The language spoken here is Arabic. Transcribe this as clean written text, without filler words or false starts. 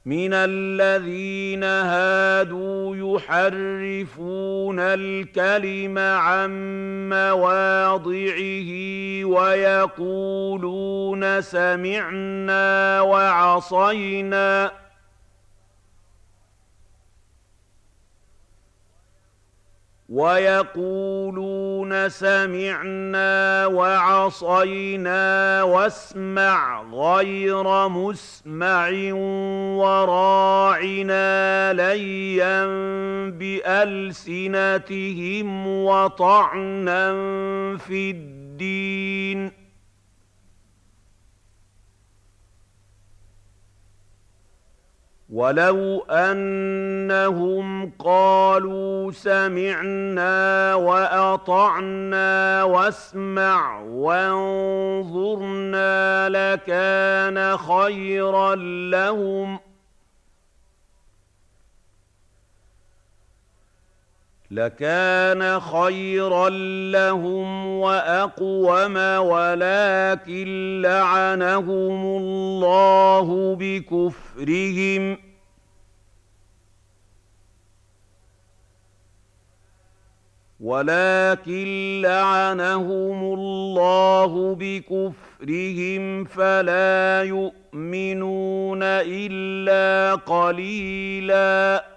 مِنَ الَّذِينَ هَادُوا يُحَرِّفُونَ الْكَلِمَ عَن مَّوَاضِعِهِ وَيَقُولُونَ سَمِعْنَا وَعَصَيْنَا وَاسْمَعْ غَيْرَ مُسْمَعٍ وَرَاعِنَا لَيًّا بِأَلْسِنَتِهِمْ وَطَعْنًا فِي الدِّينِ ۚ وَلَوْ أَنَّهُمْ قَالُوا سَمِعْنَا وَأَطَعْنَا وَاسْمَعْ وَانظُرْنَا لَكَانَ خَيْرًا لَّهُمْ وَأَقْوَمَ، وَلَٰكِن لَّعَنَهُمُ اللَّهُ بِكُفْرِهِمْ فَلَا يُؤْمِنُونَ إِلَّا قَلِيلًا